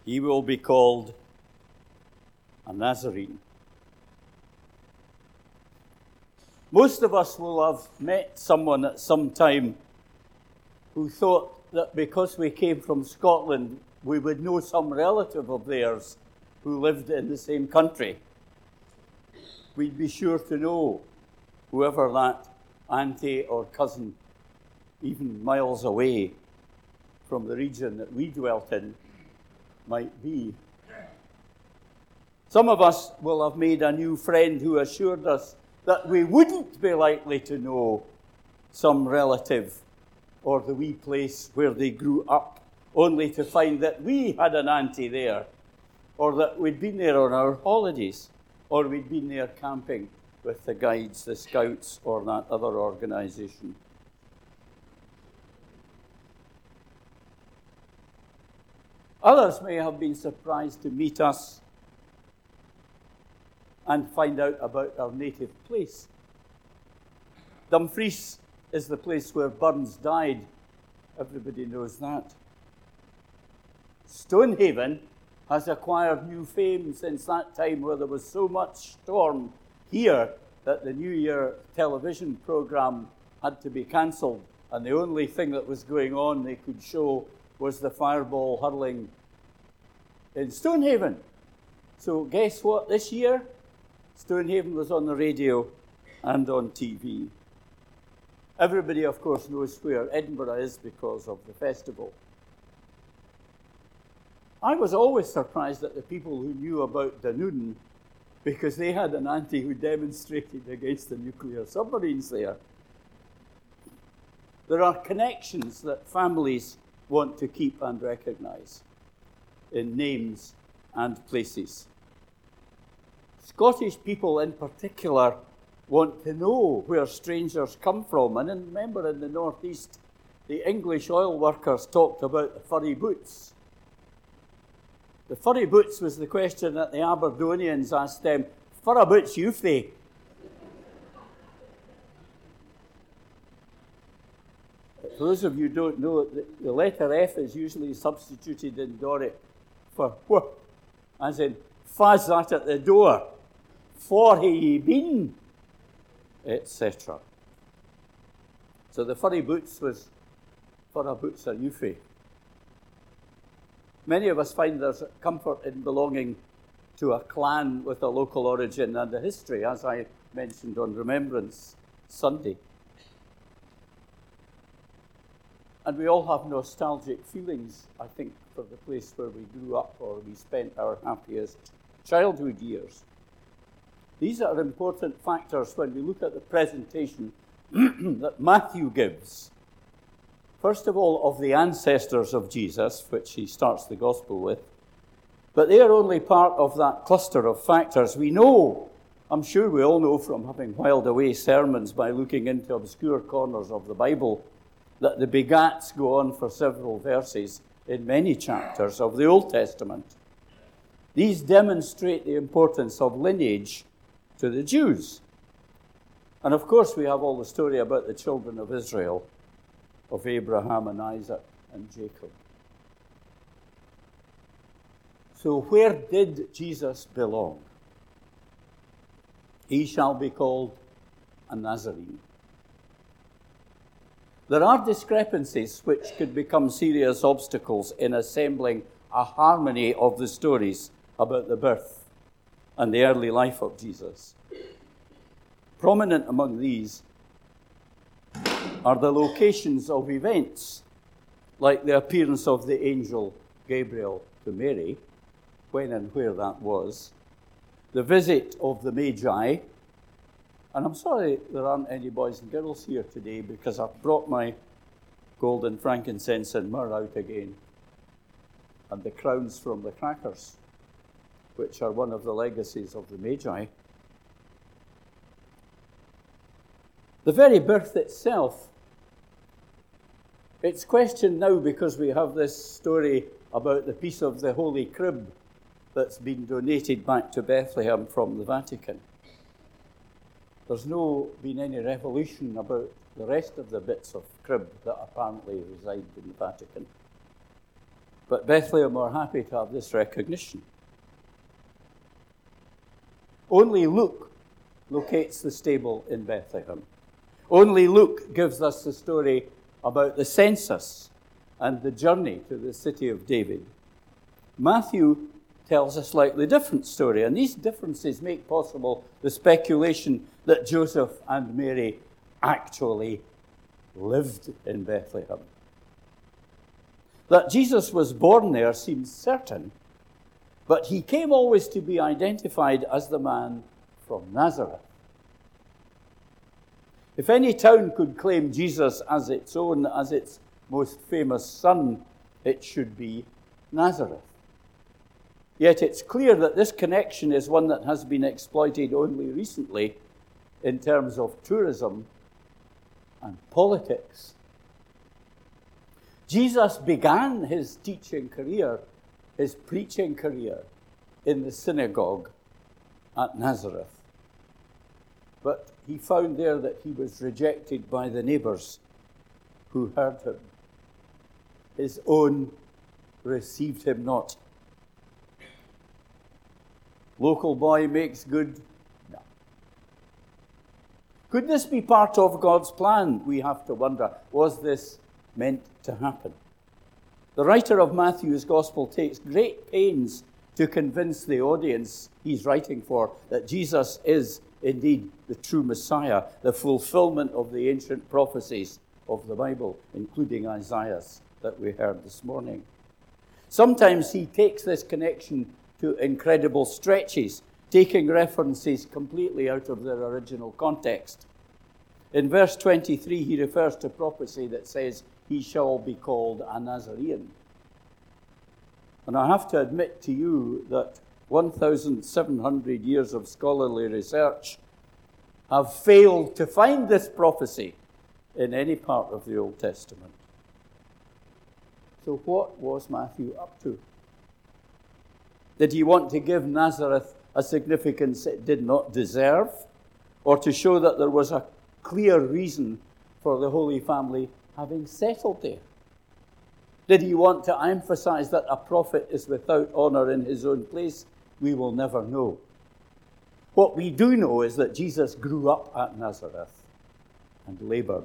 He will be called a Nazarene. Most of us will have met someone at some time who thought that because we came from Scotland, we would know some relative of theirs who lived in the same country. We'd be sure to know whoever that auntie or cousin, even miles away from the region that we dwelt in, might be. Some of us will have made a new friend who assured us that we wouldn't be likely to know some relative or the wee place where they grew up, only to find that we had an auntie there, or that we'd been there on our holidays, or we'd been there camping with the guides, the scouts, or that other organisation. Others may have been surprised to meet us and find out about our native place. Dumfries is the place where Burns died. Everybody knows that. Stonehaven has acquired new fame since that time, where there was so much storm here that the New Year television programme had to be cancelled, and the only thing that was going on they could show was the fireball hurling in Stonehaven. So guess what? This year, Stonehaven was on the radio and on TV. Everybody, of course, knows where Edinburgh is because of the festival. I was always surprised at the people who knew about Dunoon, because they had an auntie who demonstrated against the nuclear submarines there. There are connections that families want to keep and recognise in names and places. Scottish people in particular want to know where strangers come from. And remember, in the northeast, the English oil workers talked about the furry boots. The furry boots was the question that the Aberdonians asked them, "Furra boots you fae?" For those of you who don't know, the letter F is usually substituted in Doric for wh, as in, "Fa's that at the door? For hae ye been?" etc. So the furry boots was, "Furra boots are you fae?" Many of us find there's comfort in belonging to a clan with a local origin and a history, as I mentioned on Remembrance Sunday. And we all have nostalgic feelings, I think, for the place where we grew up or we spent our happiest childhood years. These are important factors when we look at the presentation that Matthew gives. First of all, of the ancestors of Jesus, which he starts the gospel with. But they are only part of that cluster of factors. We know, I'm sure we all know from having whiled away sermons by looking into obscure corners of the Bible, that the begats go on for several verses in many chapters of the Old Testament. These demonstrate the importance of lineage to the Jews. And of course, we have all the story about the children of Israel, of Abraham and Isaac and Jacob. So where did Jesus belong? He shall be called a Nazarene. There are discrepancies which could become serious obstacles in assembling a harmony of the stories about the birth and the early life of Jesus. Prominent among these are the locations of events, like the appearance of the angel Gabriel to Mary, when and where that was, the visit of the Magi, and I'm sorry there aren't any boys and girls here today because I've brought my gold and frankincense and myrrh out again, and the crowns from the crackers, which are one of the legacies of the Magi. The very birth itself, it's questioned now because we have this story about the piece of the Holy Crib that's been donated back to Bethlehem from the Vatican. There's been any revolution about the rest of the bits of crib that apparently reside in the Vatican. But Bethlehem are happy to have this recognition. Only Luke locates the stable in Bethlehem. Only Luke gives us the story about the census and the journey to the city of David. Matthew tells a slightly different story, and these differences make possible the speculation that Joseph and Mary actually lived in Bethlehem. That Jesus was born there seems certain, but he came always to be identified as the man from Nazareth. If any town could claim Jesus as its own, as its most famous son, it should be Nazareth. Yet it's clear that this connection is one that has been exploited only recently in terms of tourism and politics. Jesus began his teaching career, his preaching career, in the synagogue at Nazareth. But he found there that he was rejected by the neighbors who heard him. His own received him not. Local boy makes good? No. Could this be part of God's plan? We have to wonder. Was this meant to happen? The writer of Matthew's Gospel takes great pains to convince the audience he's writing for that Jesus is indeed the true Messiah, the fulfillment of the ancient prophecies of the Bible, including Isaiah's that we heard this morning. Sometimes he takes this connection to incredible stretches, taking references completely out of their original context. In verse 23, he refers to prophecy that says, "He shall be called a Nazarene." And I have to admit to you that 1,700 years of scholarly research have failed to find this prophecy in any part of the Old Testament. So what was Matthew up to? Did he want to give Nazareth a significance it did not deserve, or to show that there was a clear reason for the Holy Family having settled there? Did he want to emphasize that a prophet is without honor in his own place? We will never know. What we do know is that Jesus grew up at Nazareth and labored.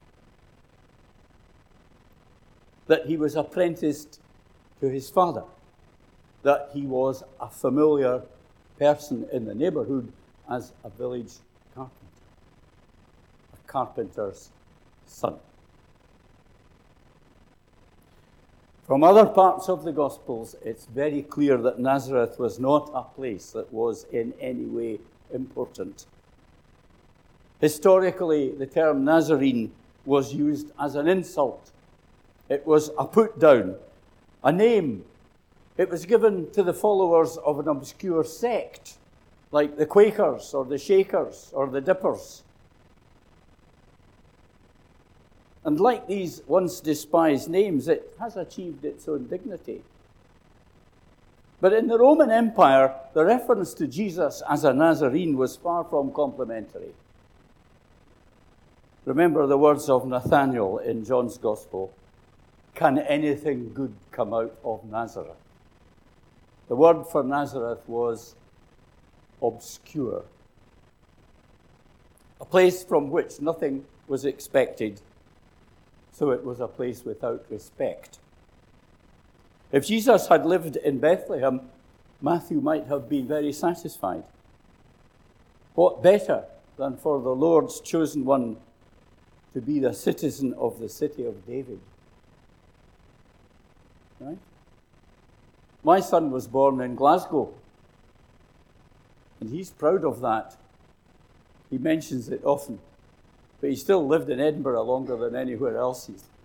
That he was apprenticed to his father. That he was a familiar person in the neighborhood as a village carpenter. A carpenter's son. From other parts of the Gospels, it's very clear that Nazareth was not a place that was in any way important. Historically, the term Nazarene was used as an insult. It was a put-down, a name. It was given to the followers of an obscure sect, like the Quakers or the Shakers or the Dippers. And like these once despised names, it has achieved its own dignity. But in the Roman Empire, the reference to Jesus as a Nazarene was far from complimentary. Remember the words of Nathanael in John's Gospel, "Can anything good come out of Nazareth?" The word for Nazareth was obscure, a place from which nothing was expected. So it was a place without respect. If Jesus had lived in Bethlehem, Matthew might have been very satisfied. What better than for the Lord's chosen one to be the citizen of the city of David? Right? My son was born in Glasgow, and he's proud of that. He mentions it often. But he still lived in Edinburgh longer than anywhere else.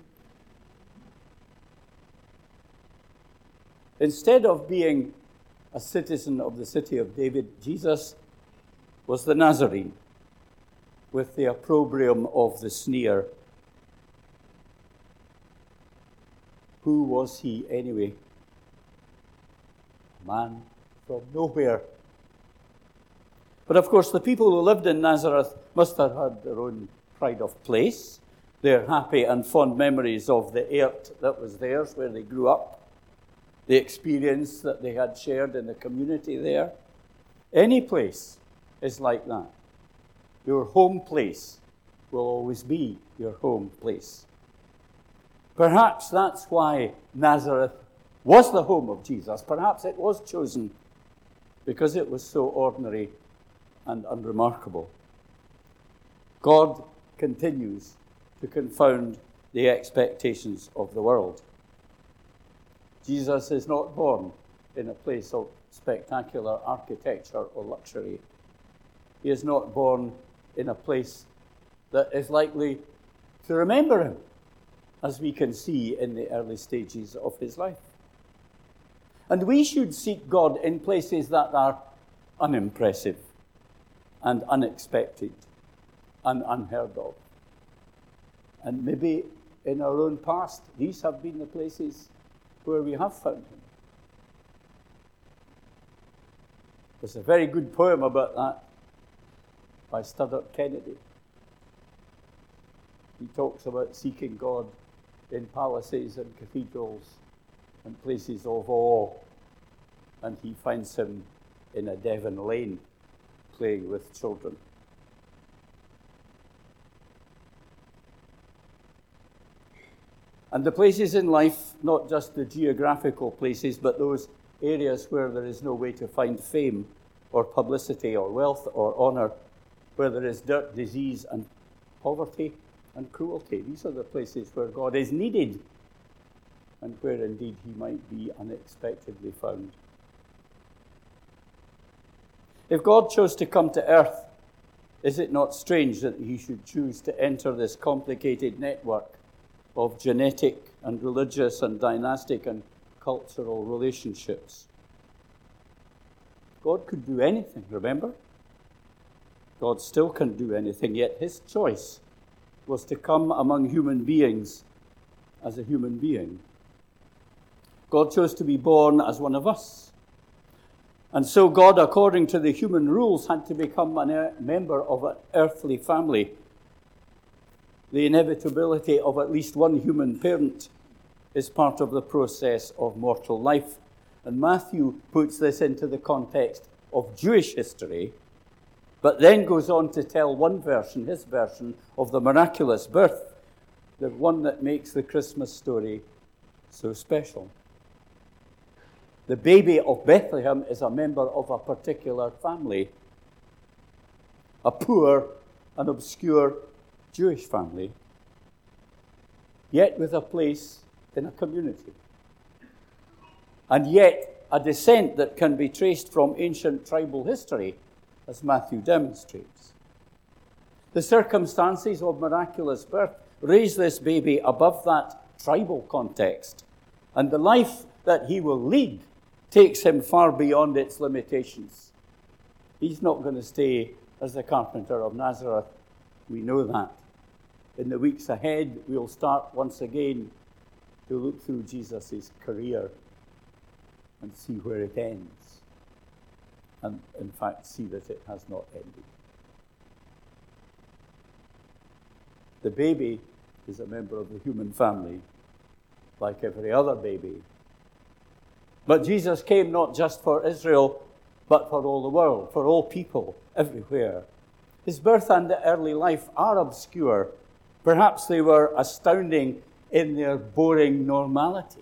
Instead of being a citizen of the city of David, Jesus was the Nazarene, with the opprobrium of the sneer. Who was he anyway? A man from nowhere. But of course, the people who lived in Nazareth must have had their own pride of place, their happy and fond memories of the earth that was theirs where they grew up. the experience that they had shared in the community there. Any place is like that. Your home place will always be your home place. Perhaps that's why Nazareth was the home of Jesus. Perhaps it was chosen because it was so ordinary and unremarkable. God continues to confound the expectations of the world. Jesus is not born in a place of spectacular architecture or luxury. He is not born in a place that is likely to remember him, as we can see in the early stages of his life. And we should seek God in places that are unimpressive and unexpected and unheard of. And maybe in our own past, these have been the places where we have found him. There's a very good poem about that by Studdert Kennedy. He talks about seeking God in palaces and cathedrals and places of awe, and he finds him in a Devon lane playing with children. And the places in life, not just the geographical places, but those areas where there is no way to find fame or publicity or wealth or honor, where there is dirt, disease, and poverty and cruelty. These are the places where God is needed and where indeed he might be unexpectedly found. If God chose to come to earth, is it not strange that he should choose to enter this complicated network of genetic and religious and dynastic and cultural relationships? God could do anything, remember? God still can do anything, yet his choice was to come among human beings as a human being. God chose to be born as one of us. And so God, according to the human rules, had to become a member of an earthly family. The inevitability of at least one human parent is part of the process of mortal life. And Matthew puts this into the context of Jewish history, but then goes on to tell one version, his version, of the miraculous birth, the one that makes the Christmas story so special. The baby of Bethlehem is a member of a particular family, a poor and obscure Jewish family, yet with a place in a community. And yet a descent that can be traced from ancient tribal history, as Matthew demonstrates. The circumstances of miraculous birth raise this baby above that tribal context, and the life that he will lead takes him far beyond its limitations. He's not going to stay as the carpenter of Nazareth. We know that. In the weeks ahead, we'll start once again to look through Jesus' career and see where it ends. And in fact, see that it has not ended. The baby is a member of the human family, like every other baby. But Jesus came not just for Israel, but for all the world, for all people, everywhere. His birth and the early life are obscure. Perhaps they were astounding in their boring normality.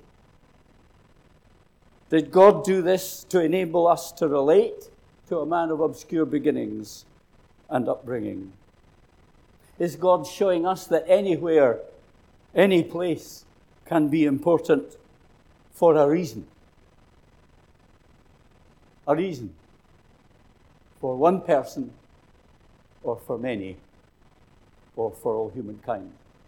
Did God do this to enable us to relate to a man of obscure beginnings and upbringing? Is God showing us that anywhere, any place can be important for a reason? A reason for one person or for many or for all humankind.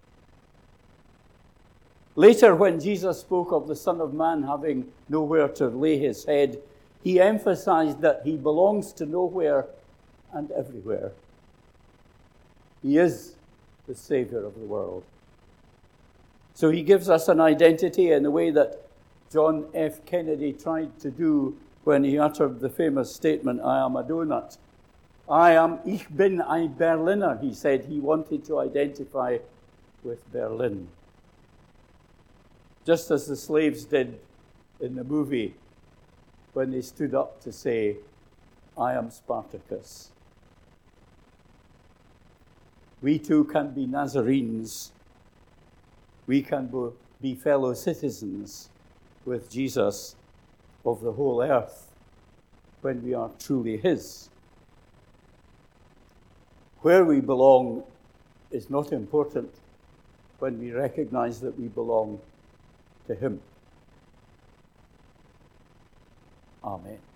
Later, when Jesus spoke of the Son of Man having nowhere to lay his head, he emphasized that he belongs to nowhere and everywhere. He is the Savior of the world. So he gives us an identity in the way that John F. Kennedy tried to do when he uttered the famous statement, "I am a donut." Ich bin ein Berliner, he said. He wanted to identify with Berlin. Just as the slaves did in the movie when they stood up to say, "I am Spartacus." We too can be Nazarenes. We can be fellow citizens with Jesus of the whole earth when we are truly his. Where we belong is not important when we recognize that we belong to him. Amen.